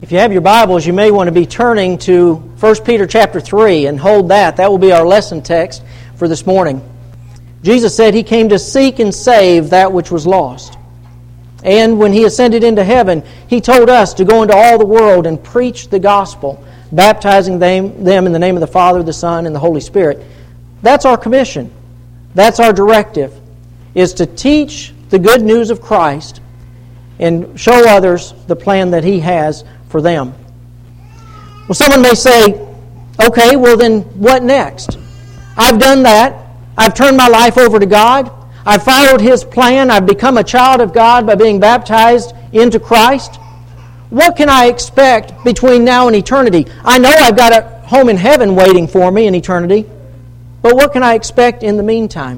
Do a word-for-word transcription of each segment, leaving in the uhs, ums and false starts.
If you have your Bibles, you may want to be turning to First Peter chapter three and hold that. That will be our lesson text for this morning. Jesus said He came to seek and save that which was lost. And when He ascended into heaven, He told us to go into all the world and preach the gospel, baptizing them, them in the name of the Father, the Son, and the Holy Spirit. That's our commission. That's our directive, is to teach the good news of Christ and show others the plan that He has for them. Well, someone may say, okay, well then what next? I've done that. I've turned my life over to God. I've followed His plan. I've become a child of God by being baptized into Christ. What can I expect between now and eternity? I know I've got a home in heaven waiting for me in eternity, but what can I expect in the meantime?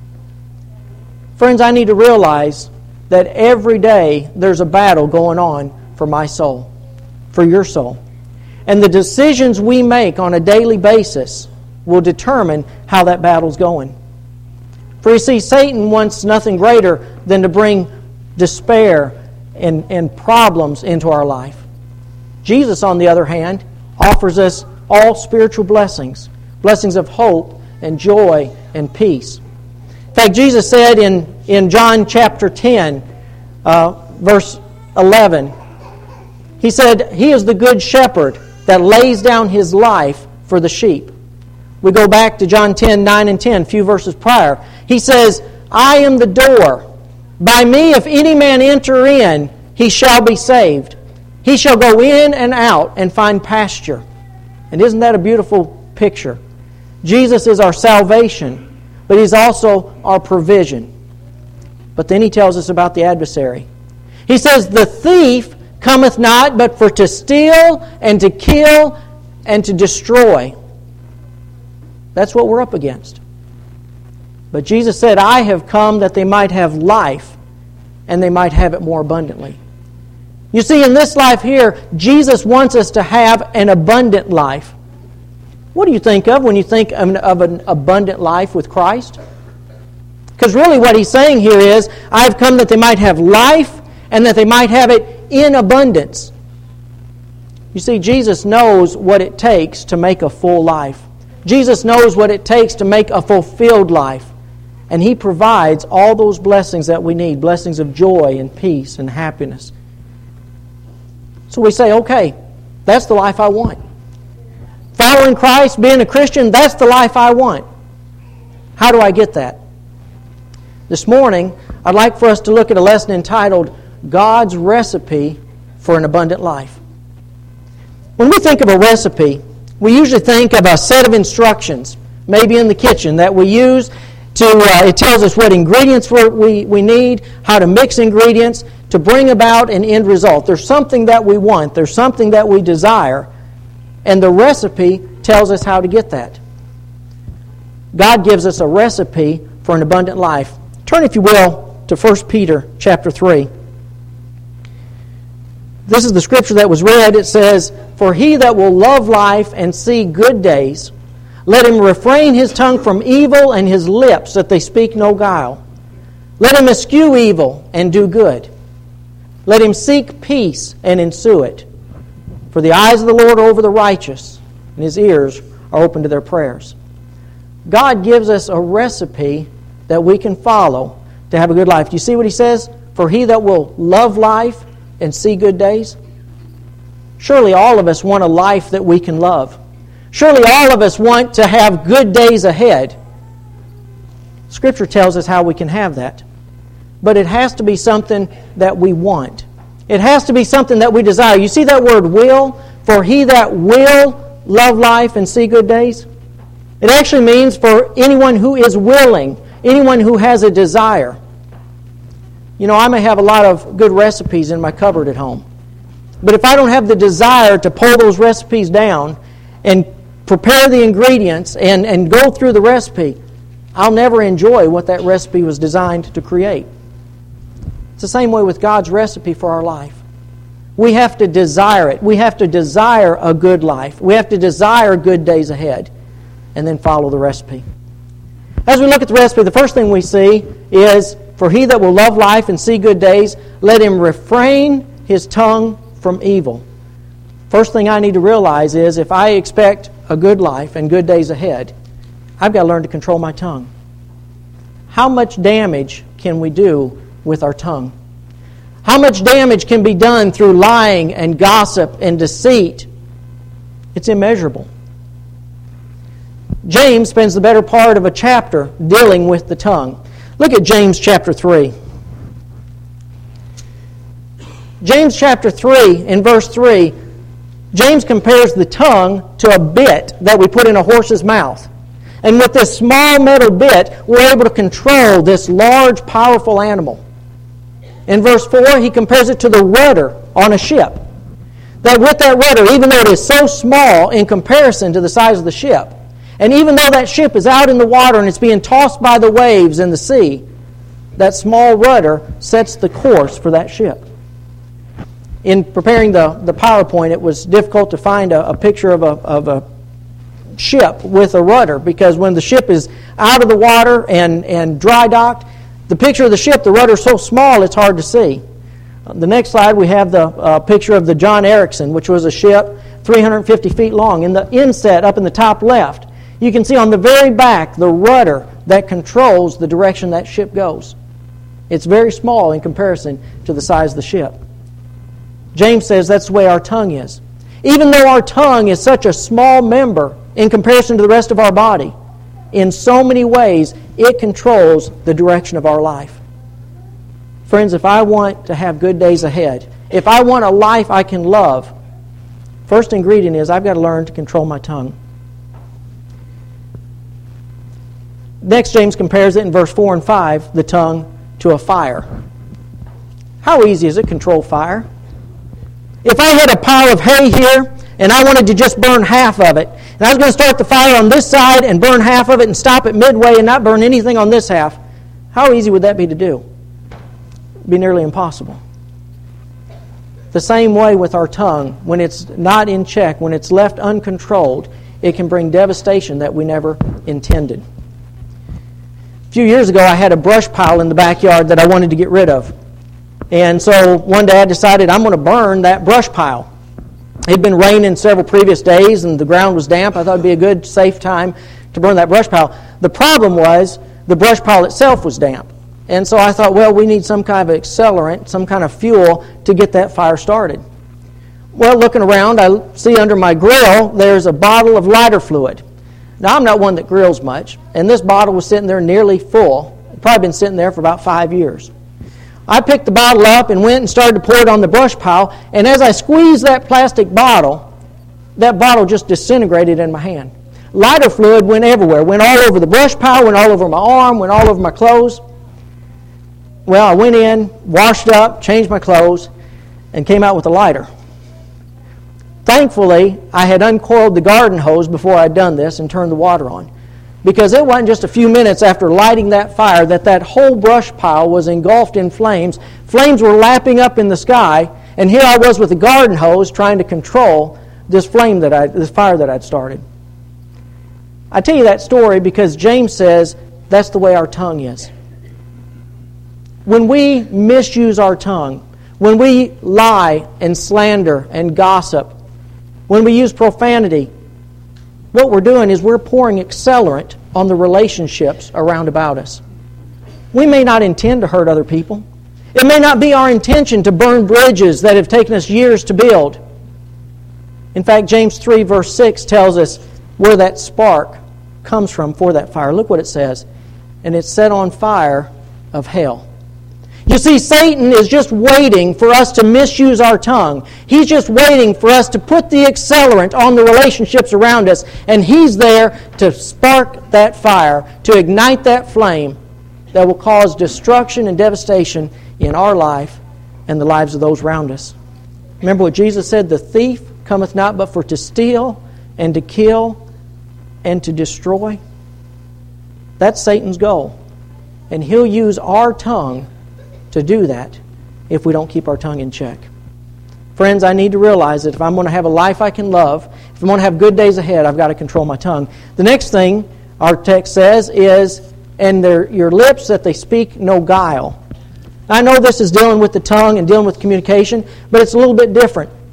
Friends, I need to realize that every day there's a battle going on for my soul, for your soul. And the decisions we make on a daily basis will determine how that battle's going. For you see, Satan wants nothing greater than to bring despair and, and problems into our life. Jesus, on the other hand, offers us all spiritual blessings, blessings of hope and joy and peace. In fact, Jesus said in, in John chapter ten, uh, verse eleven, He said, He is the good shepherd that lays down His life for the sheep. We go back to John ten, nine and ten, a few verses prior. He says, I am the door. By me, if any man enter in, he shall be saved. He shall go in and out and find pasture. And isn't that a beautiful picture? Jesus is our salvation, but He's also our provision. But then He tells us about the adversary. He says, the thief cometh not but for to steal and to kill and to destroy. That's what we're up against. But Jesus said, I have come that they might have life and they might have it more abundantly. You see, in this life here, Jesus wants us to have an abundant life. What do you think of when you think of an, of an abundant life with Christ? Because really what He's saying here is, I've come that they might have life and that they might have it in abundance. You see, Jesus knows what it takes to make a full life. Jesus knows what it takes to make a fulfilled life. And He provides all those blessings that we need, blessings of joy and peace and happiness. So we say, okay, that's the life I want. Following Christ, being a Christian, that's the life I want. How do I get that? This morning, I'd like for us to look at a lesson entitled, God's Recipe for an Abundant Life. When we think of a recipe, we usually think of a set of instructions, maybe in the kitchen, that we use to, uh, it tells us what ingredients we, we need, how to mix ingredients, to bring about an end result. There's something that we want, there's something that we desire, and the recipe tells us how to get that. God gives us a recipe for an abundant life. Turn, if you will, to First Peter chapter three. This is the scripture that was read. It says, For he that will love life and see good days, let him refrain his tongue from evil and his lips that they speak no guile. Let him eschew evil and do good. Let him seek peace and ensue it. For the eyes of the Lord are over the righteous, and His ears are open to their prayers. God gives us a recipe that we can follow to have a good life. Do you see what He says? For he that will love life and see good days. Surely all of us want a life that we can love. Surely all of us want to have good days ahead. Scripture tells us how we can have that. But it has to be something that we want. It has to be something that we desire. You see that word will? For he that will love life and see good days. It actually means for anyone who is willing, anyone who has a desire. You know, I may have a lot of good recipes in my cupboard at home. But if I don't have the desire to pull those recipes down and prepare the ingredients and, and go through the recipe, I'll never enjoy what that recipe was designed to create. It's the same way with God's recipe for our life. We have to desire it. We have to desire a good life. We have to desire good days ahead and then follow the recipe. As we look at the recipe, the first thing we see is, for he that will love life and see good days, let him refrain his tongue from evil. first thing I need to realize is if I expect a good life and good days ahead, I've got to learn to control my tongue. How much damage can we do with our tongue? How much damage can be done through lying and gossip and deceit? It's immeasurable. James spends the better part of a chapter dealing with the tongue. Look at James chapter three. James chapter three, in verse three, James compares the tongue to a bit that we put in a horse's mouth. And with this small metal bit, we're able to control this large, powerful animal. In verse four, he compares it to the rudder on a ship. That with that rudder, even though it is so small in comparison to the size of the ship, and even though that ship is out in the water and it's being tossed by the waves in the sea, that small rudder sets the course for that ship. In preparing the, the PowerPoint, it was difficult to find a, a picture of a, of a ship with a rudder, because when the ship is out of the water and, and dry docked, the picture of the ship, the rudder is so small it's hard to see. The next slide, we have the uh, picture of the John Erickson, which was a ship three hundred fifty feet long. In the inset up in the top left, you can see on the very back the rudder that controls the direction that ship goes. It's very small in comparison to the size of the ship. James says that's the way our tongue is. Even though our tongue is such a small member in comparison to the rest of our body, in so many ways it controls the direction of our life. Friends, if I want to have good days ahead, if I want a life I can love, first ingredient is I've got to learn to control my tongue. Next, James compares it in verse four and five, the tongue to a fire. How easy is it to control fire? If I had a pile of hay here and I wanted to just burn half of it, and I was going to start the fire on this side and burn half of it and stop it midway and not burn anything on this half, how easy would that be to do? It'd be nearly impossible. The same way with our tongue, when it's not in check, when it's left uncontrolled, it can bring devastation that we never intended. A few years ago, I had a brush pile in the backyard that I wanted to get rid of. And so one day I decided I'm going to burn that brush pile. It had been raining several previous days and the ground was damp. I thought it would be a good, safe time to burn that brush pile. The problem was the brush pile itself was damp. And so I thought, well, we need some kind of accelerant, some kind of fuel to get that fire started. Well, looking around, I see under my grill there's a bottle of lighter fluid. Now, I'm not one that grills much, and this bottle was sitting there nearly full. It had probably been sitting there for about five years. I picked the bottle up and went and started to pour it on the brush pile, and as I squeezed that plastic bottle, that bottle just disintegrated in my hand. Lighter fluid went everywhere, went all over the brush pile, went all over my arm, went all over my clothes. Well, I went in, washed up, changed my clothes, and came out with a lighter. Thankfully, I had uncoiled the garden hose before I'd done this and turned the water on. Because it wasn't just a few minutes after lighting that fire that that whole brush pile was engulfed in flames. Flames were lapping up in the sky, and here I was with a garden hose trying to control this flame that I, this fire that I'd started. I tell you that story because James says that's the way our tongue is. When we misuse our tongue, when we lie and slander and gossip, when we use profanity, what we're doing is we're pouring accelerant on the relationships around about us. We may not intend to hurt other people. It may not be our intention to burn bridges that have taken us years to build. In fact, James three verse six tells us where that spark comes from for that fire. Look what it says. And it's set on fire of hell. You see, Satan is just waiting for us to misuse our tongue. He's just waiting for us to put the accelerant on the relationships around us, and he's there to spark that fire, to ignite that flame that will cause destruction and devastation in our life and the lives of those around us. Remember what Jesus said, the thief cometh not but for to steal and to kill and to destroy. That's Satan's goal. And he'll use our tongue to do that if we don't keep our tongue in check. Friends, I need to realize that if I'm going to have a life I can love, if I'm going to have good days ahead, I've got to control my tongue. The next thing our text says is, and their, your lips that they speak no guile. I know this is dealing with the tongue and dealing with communication, but it's a little bit different.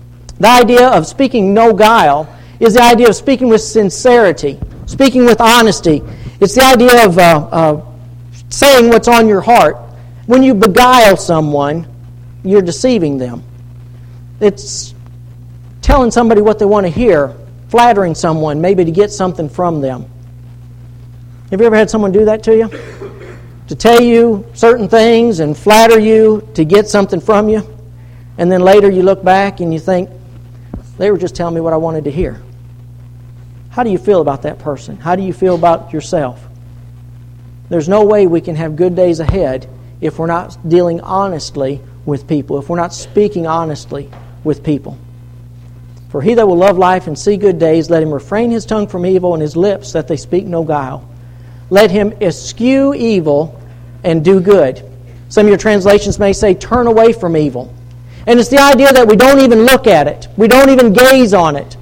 The idea of speaking no guile is the idea of speaking with sincerity, speaking with honesty. It's the idea of uh, uh, saying what's on your heart. When you beguile someone, you're deceiving them. It's telling somebody what they want to hear, flattering someone, maybe to get something from them. Have you ever had someone do that to you? To tell you certain things and flatter you to get something from you, and then later you look back and you think, they were just telling me what I wanted to hear. How do you feel about that person? How do you feel about yourself? There's no way we can have good days ahead if we're not dealing honestly with people, if we're not speaking honestly with people. For he that will love life and see good days, let him refrain his tongue from evil and his lips that they speak no guile. Let him eschew evil and do good. Some of your translations may say, turn away from evil. And it's the idea that we don't even look at it. We don't even gaze on it.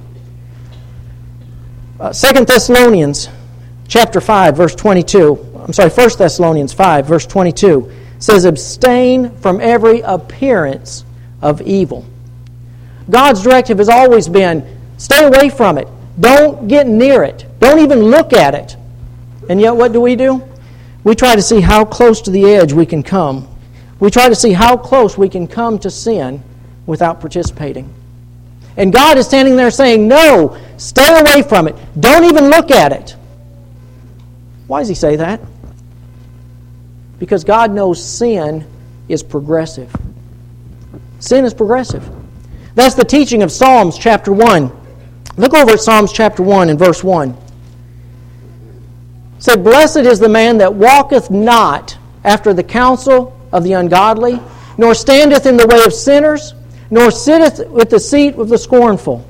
Uh, Second Thessalonians chapter five, verse twenty-two. I'm sorry, First Thessalonians five, verse twenty-two says, abstain from every appearance of evil. God's directive has always been, stay away from it. Don't get near it. Don't even look at it. And yet what do we do? We try to see how close to the edge we can come. We try to see how close we can come to sin without participating. And God is standing there saying, no, stay away from it. Don't even look at it. Why does He say that? Because God knows sin is progressive. Sin is progressive. That's the teaching of Psalms chapter one. Look over at Psalms chapter one and verse one. It said, blessed is the man that walketh not after the counsel of the ungodly, nor standeth in the way of sinners, nor sitteth with the seat of the scornful.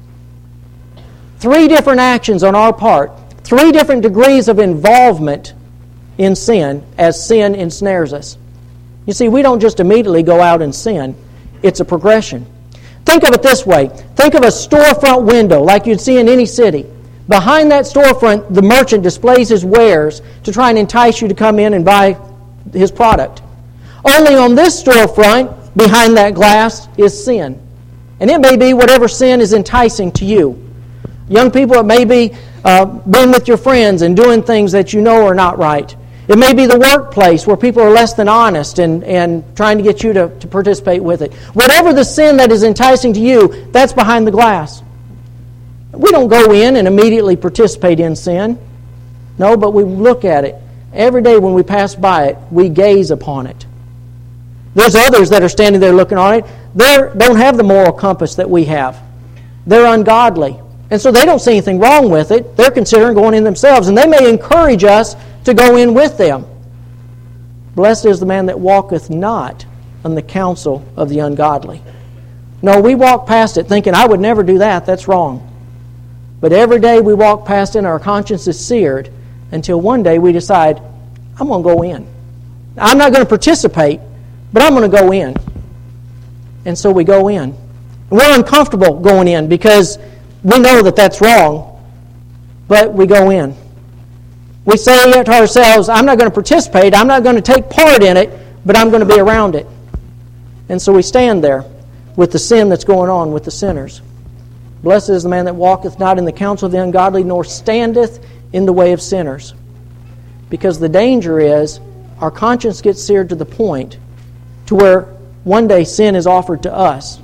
Three different actions on our part, three different degrees of involvement in sin as sin ensnares us. You see, we don't just immediately go out and sin. It's a progression. Think of it this way. Think of a storefront window like you'd see in any city. Behind that storefront, the merchant displays his wares to try and entice you to come in and buy his product. Only on this storefront, behind that glass, is sin. And it may be whatever sin is enticing to you. Young people, it may be uh, being with your friends and doing things that you know are not right. It may be the workplace where people are less than honest and, and trying to get you to, to participate with it. Whatever the sin that is enticing to you, that's behind the glass. We don't go in and immediately participate in sin. No, but we look at it. Every day when we pass by it, we gaze upon it. There's others that are standing there looking on it. They don't have the moral compass that we have. They're ungodly. And so they don't see anything wrong with it. They're considering going in themselves. And they may encourage us to go in with them. Blessed is the man that walketh not on the counsel of the ungodly. No, we walk past it thinking, I would never do that. That's wrong. But every day we walk past it and our conscience is seared until one day we decide, I'm going to go in. I'm not going to participate, but I'm going to go in. And so we go in. And we're uncomfortable going in because we know that that's wrong, but we go in. We say to ourselves, I'm not going to participate, I'm not going to take part in it, but I'm going to be around it. And so we stand there with the sin that's going on with the sinners. Blessed is the man that walketh not in the counsel of the ungodly, nor standeth in the way of sinners. Because the danger is, our conscience gets seared to the point to where one day sin is offered to us,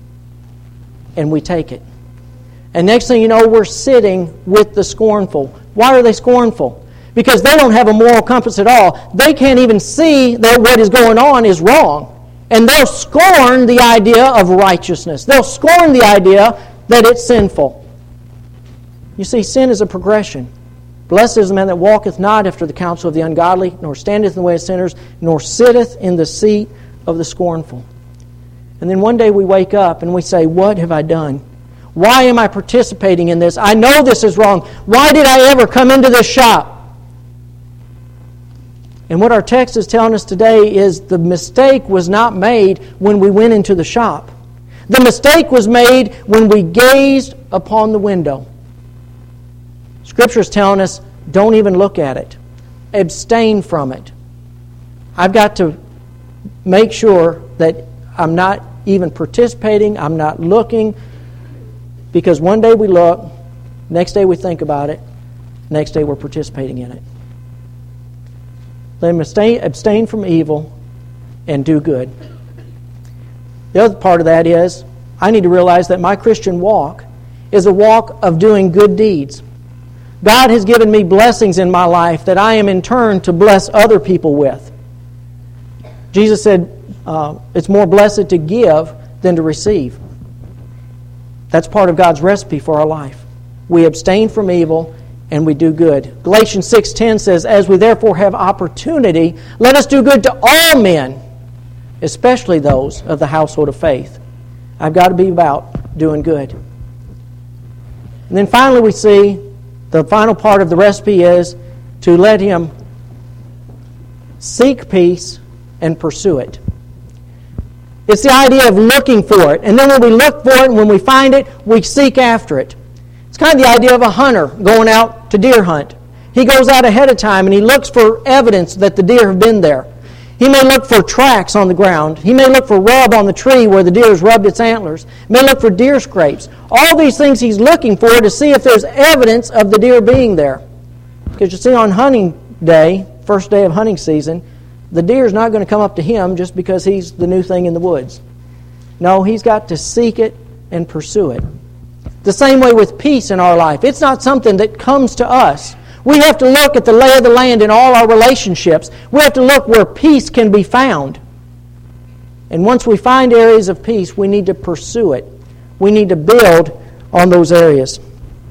and we take it. And next thing you know, we're sitting with the scornful. Why are they scornful? Because they don't have a moral compass at all. They can't even see that what is going on is wrong. And they'll scorn the idea of righteousness. They'll scorn the idea that it's sinful. You see, sin is a progression. Blessed is the man that walketh not after the counsel of the ungodly, nor standeth in the way of sinners, nor sitteth in the seat of the scornful. And then one day we wake up and we say, what have I done? Why am I participating in this? I know this is wrong. Why did I ever come into this shop? And what our text is telling us today is the mistake was not made when we went into the shop. The mistake was made when we gazed upon the window. Scripture is telling us, don't even look at it. Abstain from it. I've got to make sure that I'm not even participating, I'm not looking, Because one day we look, next day we think about it, next day we're participating in it. Let him abstain, abstain from evil and do good. The other part of that is, I need to realize that my Christian walk is a walk of doing good deeds. God has given me blessings in my life that I am in turn to bless other people with. Jesus said, uh, it's more blessed to give than to receive. That's part of God's recipe for our life. We abstain from evil and we do good. Galatians six ten says, as we therefore have opportunity, let us do good to all men, especially those of the household of faith. I've got to be about doing good. And then finally we see the final part of the recipe is to let him seek peace and pursue it. It's the idea of looking for it. And then when we look for it and when we find it, we seek after it. It's kind of the idea of a hunter going out to deer hunt. He goes out ahead of time and he looks for evidence that the deer have been there. He may look for tracks on the ground. He may look for rub on the tree where the deer has rubbed its antlers. He may look for deer scrapes. All these things he's looking for to see if there's evidence of the deer being there. Because you see, on hunting day, first day of hunting season, the deer is not going to come up to him just because he's the new thing in the woods. No, he's got to seek it and pursue it. The same way with peace in our life. It's not something that comes to us. We have to look at the lay of the land in all our relationships. We have to look where peace can be found. And once we find areas of peace, we need to pursue it. We need to build on those areas.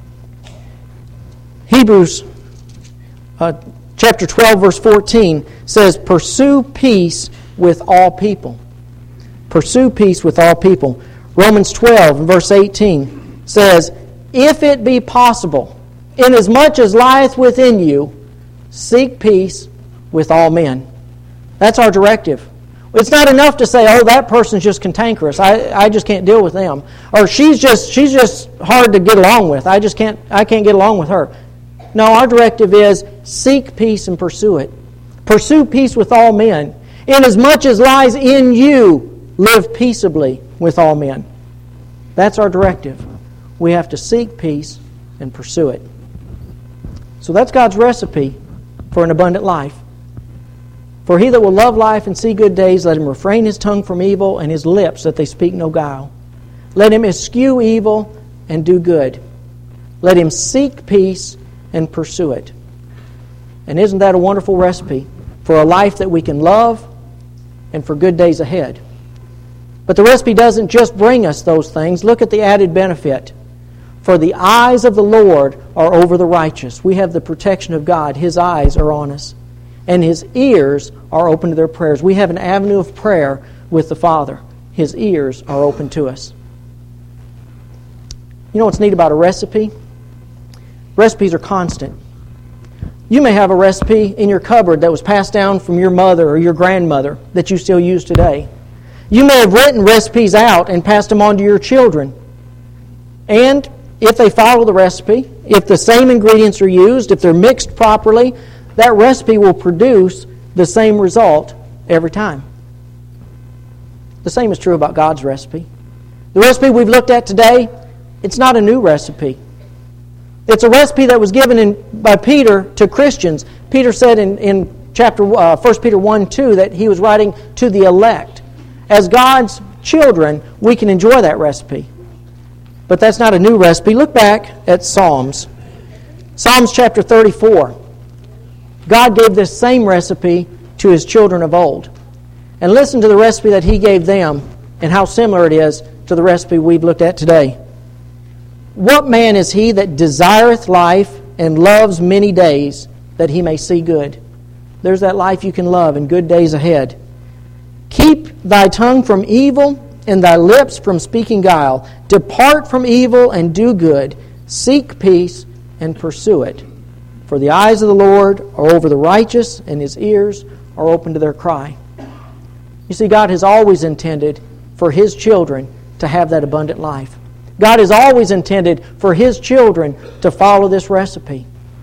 Hebrews uh, chapter twelve, verse fourteen says, pursue peace with all people. Pursue peace with all people. Romans twelve, verse eighteen says, if it be possible, inasmuch as lieth within you, seek peace with all men. That's our directive. It's not enough to say, oh, that person's just cantankerous. I, I just can't deal with them. Or she's just she's just hard to get along with. I just can't I can't get along with her. No, our directive is seek peace and pursue it. Pursue peace with all men. Inasmuch as lies in you, live peaceably with all men. That's our directive. We have to seek peace and pursue it. So that's God's recipe for an abundant life. For he that will love life and see good days, let him refrain his tongue from evil and his lips that they speak no guile. Let him eschew evil and do good. Let him seek peace and pursue it. And isn't that a wonderful recipe for a life that we can love and for good days ahead? But the recipe doesn't just bring us those things. Look at the added benefit. For the eyes of the Lord are over the righteous. We have the protection of God. His eyes are on us. And His ears are open to their prayers. We have an avenue of prayer with the Father. His ears are open to us. You know what's neat about a recipe? Recipes are constant. You may have a recipe in your cupboard that was passed down from your mother or your grandmother that you still use today. You may have written recipes out and passed them on to your children. And if they follow the recipe, if the same ingredients are used, if they're mixed properly, that recipe will produce the same result every time. The same is true about God's recipe. The recipe we've looked at today, it's not a new recipe. It's a recipe that was given in, by Peter to Christians. Peter said in, in chapter uh, First Peter one two that he was writing to the elect. As God's children, we can enjoy that recipe. But that's not a new recipe. Look back at Psalms. Psalms chapter thirty-four. God gave this same recipe to His children of old. And listen to the recipe that He gave them and how similar it is to the recipe we've looked at today. What man is he that desireth life and loves many days, that he may see good? There's that life you can love and good days ahead. Keep thy tongue from evil and thy lips from speaking guile. Depart from evil and do good. Seek peace and pursue it. For the eyes of the Lord are over the righteous, and His ears are open to their cry. You see, God has always intended for His children to have that abundant life. God has always intended for His children to follow this recipe.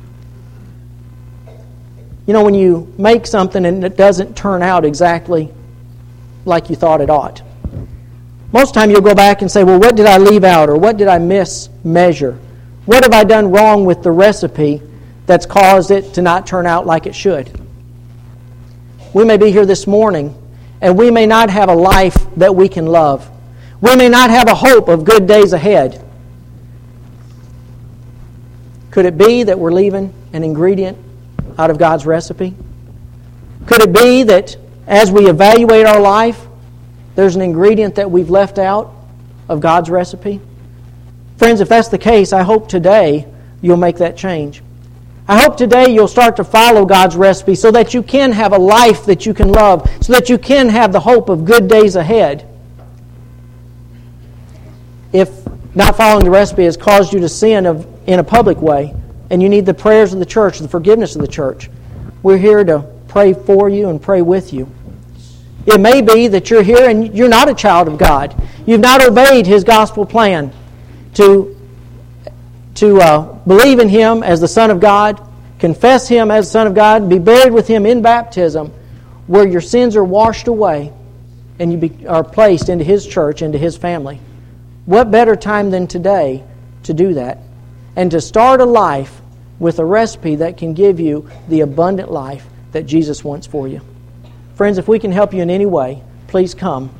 You know, when you make something and it doesn't turn out exactly like you thought it ought, most of the time you'll go back and say, well, what did I leave out, or what did I mismeasure? What have I done wrong with the recipe that's caused it to not turn out like it should? We may be here this morning, and we may not have a life that we can love. We may not have a hope of good days ahead. Could it be that we're leaving an ingredient out of God's recipe? Could it be that as we evaluate our life, there's an ingredient that we've left out of God's recipe? Friends, if that's the case, I hope today you'll make that change. I hope today you'll start to follow God's recipe so that you can have a life that you can love, so that you can have the hope of good days ahead. If not following the recipe has caused you to sin of, in a public way, and you need the prayers of the church, the forgiveness of the church, we're here to pray for you and pray with you. It may be that you're here and you're not a child of God. You've not obeyed His gospel plan to, to uh, believe in Him as the Son of God, confess Him as the Son of God, be buried with Him in baptism, where your sins are washed away and you be, are placed into His church, into His family. What better time than today to do that and to start a life with a recipe that can give you the abundant life that Jesus wants for you. Friends, if we can help you in any way, please come